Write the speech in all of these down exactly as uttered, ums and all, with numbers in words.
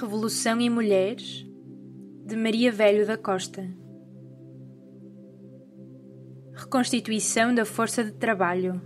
Revolução e Mulheres, de Maria Velho da Costa. Reconstituição da força de trabalho.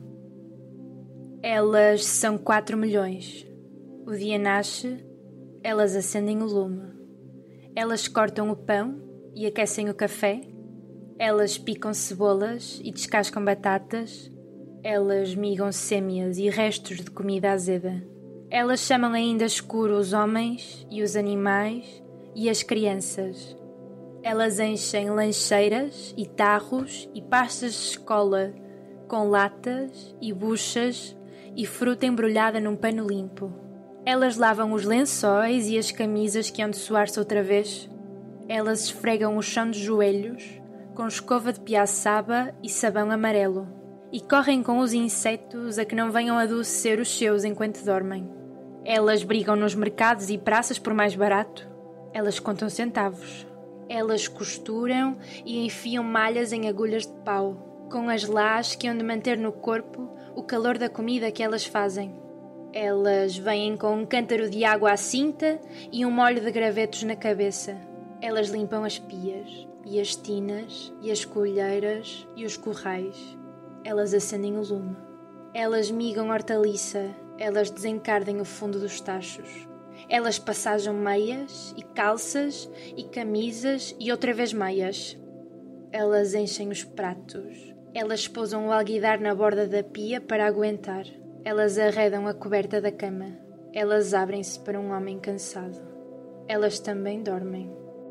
Elas são quatro milhões. O dia nasce, elas acendem o lume. Elas cortam o pão e aquecem o café. Elas picam cebolas e descascam batatas. Elas migam sêmias e restos de comida azeda. Elas chamam ainda escuro os homens e os animais e as crianças. Elas enchem lancheiras e tarros e pastas de escola com latas e buchas e fruta embrulhada num pano limpo. Elas lavam os lençóis e as camisas que hão de suar-se outra vez. Elas esfregam o chão de joelhos com escova de piaçaba e sabão amarelo e correm com os insetos a que não venham adoecer os seus enquanto dormem. Elas brigam nos mercados e praças por mais barato. Elas contam centavos. Elas costuram e enfiam malhas em agulhas de pau, com as lãs que hão de manter no corpo o calor da comida que elas fazem. Elas vêm com um cântaro de água à cinta e um molho de gravetos na cabeça. Elas limpam as pias, e as tinas, e as colheiras, e os currais. Elas acendem o lume. Elas migam hortaliça. Elas desencardem o fundo dos tachos. Elas passajam meias e calças e camisas e outra vez meias. Elas enchem os pratos. Elas pousam o alguidar na borda da pia para aguentar. Elas arredam a coberta da cama. Elas abrem-se para um homem cansado. Elas também dormem.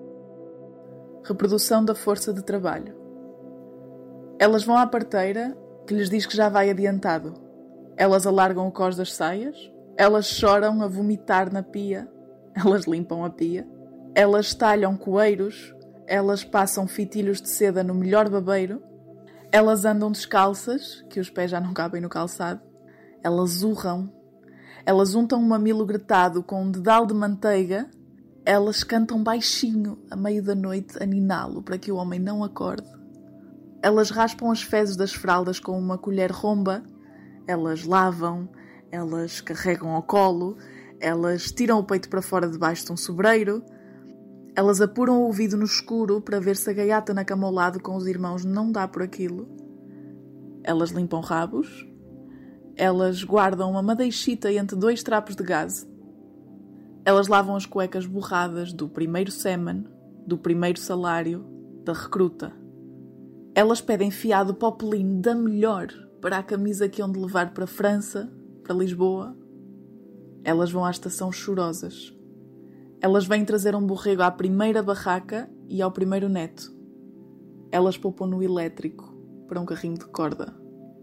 Reprodução da força de trabalho. Elas vão à parteira, que lhes diz que já vai adiantado. Elas alargam o cós das saias. Elas choram a vomitar na pia. Elas limpam a pia. Elas talham coeiros. Elas passam fitilhos de seda no melhor babeiro. Elas andam descalças, que os pés já não cabem no calçado. Elas urram. Elas untam um mamilo gretado com um dedal de manteiga. Elas cantam baixinho, a meio da noite, a niná-lo, para que o homem não acorde. Elas raspam as fezes das fraldas com uma colher romba. Elas lavam. Elas carregam ao colo. Elas tiram o peito para fora debaixo de um sobreiro. Elas apuram o ouvido no escuro para ver se a gaiata na cama ao lado com os irmãos não dá por aquilo. Elas limpam rabos. Elas guardam uma madeixita entre dois trapos de gaze. Elas lavam as cuecas borradas do primeiro sêmen, do primeiro salário, da recruta. Elas pedem fiado popelinho da melhor para a camisa que hão de levar para a França, para Lisboa. Elas vão à estação chorosas. Elas vêm trazer um borrego à primeira barraca e ao primeiro neto. Elas poupam no elétrico para um carrinho de corda.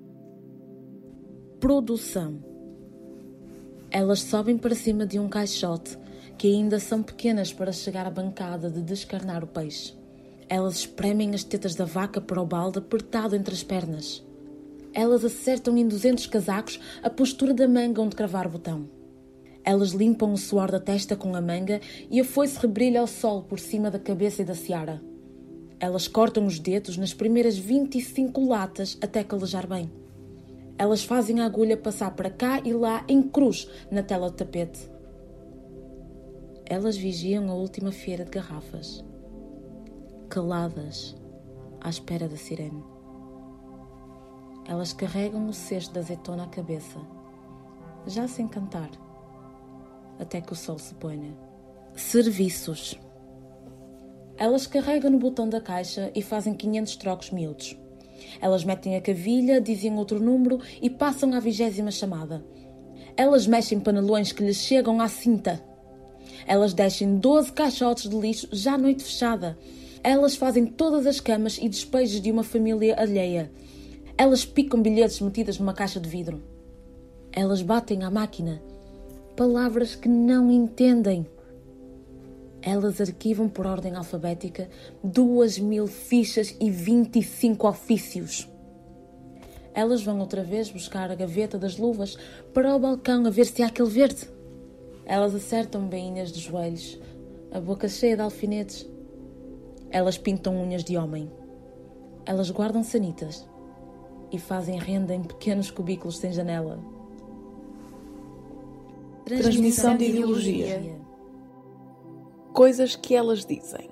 Produção. Elas sobem para cima de um caixote que ainda são pequenas para chegar à bancada de descarnar o peixe. Elas espremem as tetas da vaca para o balde apertado entre as pernas. Elas acertam em duzentos casacos a postura da manga onde cravar o botão. Elas limpam o suor da testa com a manga e a foice rebrilha ao sol por cima da cabeça e da seara. Elas cortam os dedos nas primeiras vinte e cinco latas até calejar bem. Elas fazem a agulha passar para cá e lá em cruz na tela de tapete. Elas vigiam a última feira de garrafas, caladas, à espera da sirene. Elas carregam o cesto de azeitona à cabeça, já sem cantar, até que o sol se ponha. Serviços. Elas carregam no botão da caixa e fazem quinhentos trocos miúdos. Elas metem a cavilha, dizem outro número e passam à vigésima chamada. Elas mexem panelões que lhes chegam à cinta. Elas descem doze caixotes de lixo já à noite fechada. Elas fazem todas as camas e despejos de uma família alheia. Elas picam bilhetes metidas numa caixa de vidro. Elas batem à máquina palavras que não entendem. Elas arquivam por ordem alfabética duas mil fichas e vinte e cinco ofícios. Elas vão outra vez buscar a gaveta das luvas para o balcão a ver se há aquele verde. Elas acertam bainhas de joelhos, a boca cheia de alfinetes. Elas pintam unhas de homem. Elas guardam sanitas e fazem renda em pequenos cubículos sem janela. Transmissão de ideologia. coisas que elas dizem.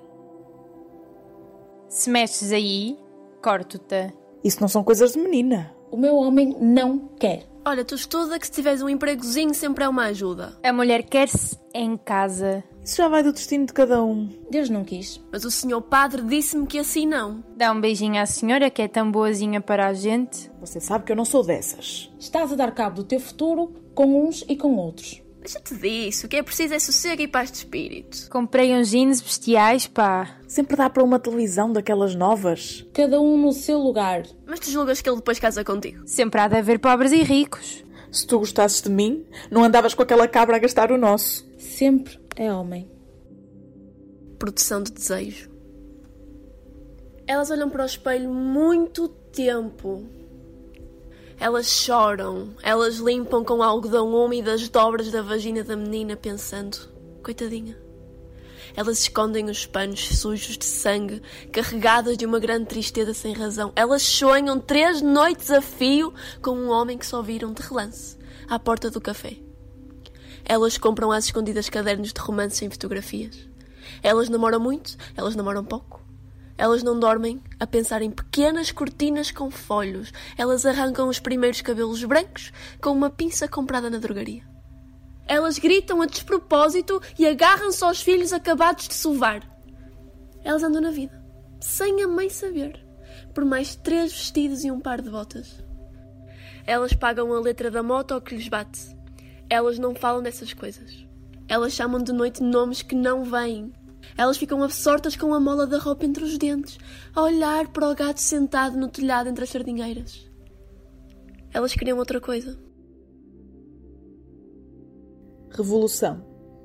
Se mexes aí, corto-te. Isso não são coisas de menina. O meu homem não quer. Olha, tu estuda que se tiveres um empregozinho sempre é uma ajuda. A mulher quer-se em casa. Isso já vai do destino de cada um. Deus não quis. Mas o senhor padre disse-me que assim não. Dá um beijinho à senhora que é tão boazinha para a gente. Você sabe que eu não sou dessas. Estás a dar cabo do teu futuro com uns e com outros. Deixa-te disso, o que é preciso é sossego e paz de espírito. Comprei uns jeans bestiais, pá. Sempre dá para uma televisão daquelas novas. Cada um no seu lugar. Mas tu julgas que ele depois casa contigo? Sempre há de haver pobres e ricos. Se tu gostasses de mim, não andavas com aquela cabra a gastar o nosso. Sempre é homem. Produção de desejo. Elas olham para o espelho muito tempo. Elas choram. Elas limpam com algodão úmido as dobras da vagina da menina pensando, coitadinha. Elas escondem os panos sujos de sangue, carregadas de uma grande tristeza sem razão. Elas sonham três noites a fio com um homem que só viram de relance, à porta do café. Elas compram às escondidas cadernos de romance sem fotografias. Elas namoram muito, elas namoram pouco. Elas não dormem a pensar em pequenas cortinas com folhos. Elas arrancam os primeiros cabelos brancos com uma pinça comprada na drogaria. Elas gritam a despropósito e agarram-se aos filhos acabados de sovar. Elas andam na vida, sem a mãe saber, por mais três vestidos e um par de botas. Elas pagam a letra da moto ao que lhes bate. Elas não falam dessas coisas. Elas chamam de noite nomes que não vêm. Elas ficam absortas com a mola da roupa entre os dentes, a olhar para o gato sentado no telhado entre as sardinheiras. Elas queriam outra coisa. Revolução.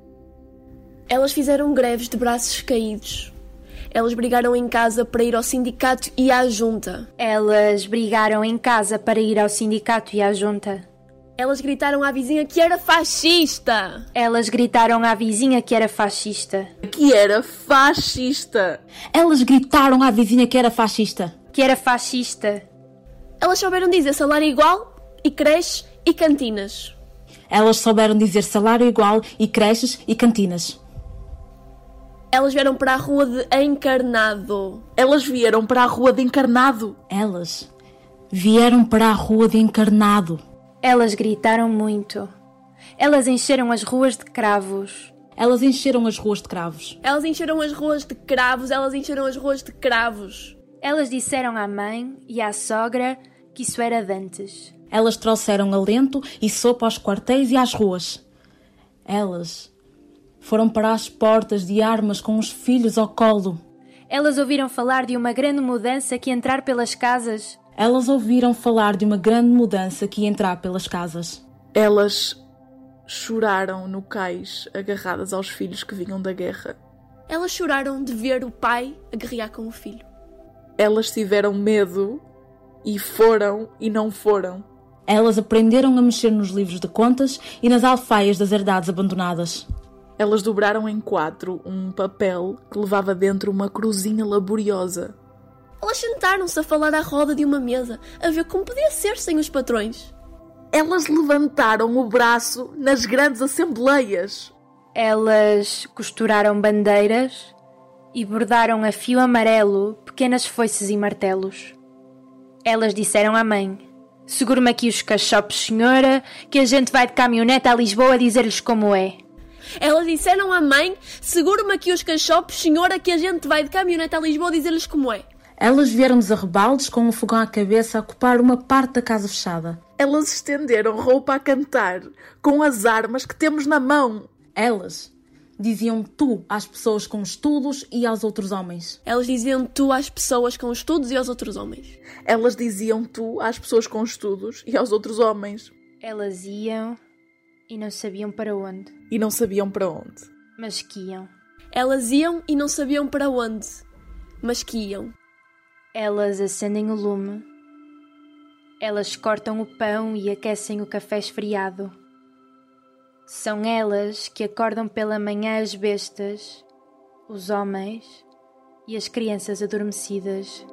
Elas fizeram greves de braços caídos. Elas brigaram em casa para ir ao sindicato e à junta. Elas brigaram em casa para ir ao sindicato e à junta. Elas gritaram à vizinha que era fascista. Elas gritaram à vizinha que era fascista. Que era fascista. Elas gritaram à vizinha que era fascista. Que era fascista. Elas souberam dizer salário igual e creches e cantinas. Elas souberam dizer salário igual e creches e cantinas. Elas vieram para a rua de Encarnado. Elas vieram para a rua de Encarnado. Elas vieram para a rua de Encarnado. Elas gritaram muito. Elas encheram as ruas de cravos. Elas encheram as ruas de cravos. Elas encheram as ruas de cravos. Elas encheram as ruas de cravos. Elas disseram à mãe e à sogra que isso era de antes. Elas trouxeram alento e sopa aos quartéis e às ruas. Elas foram para as portas de armas com os filhos ao colo. Elas ouviram falar de uma grande mudança que ia entrar pelas casas. Elas ouviram falar de uma grande mudança que ia entrar pelas casas. Elas choraram no cais, agarradas aos filhos que vinham da guerra. Elas choraram de ver o pai a guerrear com o filho. Elas tiveram medo e foram e não foram. Elas aprenderam a mexer nos livros de contas e nas alfaias das herdades abandonadas. Elas dobraram em quatro um papel que levava dentro uma cruzinha laboriosa. Elas sentaram-se a falar à roda de uma mesa, a ver como podia ser sem os patrões. Elas levantaram o braço nas grandes assembleias. Elas costuraram bandeiras e bordaram a fio amarelo pequenas foices e martelos. Elas disseram à mãe: segure-me aqui os cachopos, senhora, que a gente vai de caminhonete a Lisboa dizer-lhes como é. Elas disseram à mãe: segure-me aqui os cachopos, senhora, que a gente vai de caminhonete a Lisboa dizer-lhes como é. Elas vieram-nos a rebaldes com um fogão à cabeça a ocupar uma parte da casa fechada. Elas estenderam roupa a cantar com as armas que temos na mão. Elas diziam tu às pessoas com estudos e aos outros homens. Elas diziam tu às pessoas com estudos e aos outros homens. Elas diziam tu às pessoas com estudos e aos outros homens. Elas iam e não sabiam para onde. E não sabiam para onde. Mas que iam. Elas iam e não sabiam para onde. Mas que iam. Elas acendem o lume. Elas cortam o pão e aquecem o café esfriado. São elas que acordam pela manhã as bestas, os homens e as crianças adormecidas.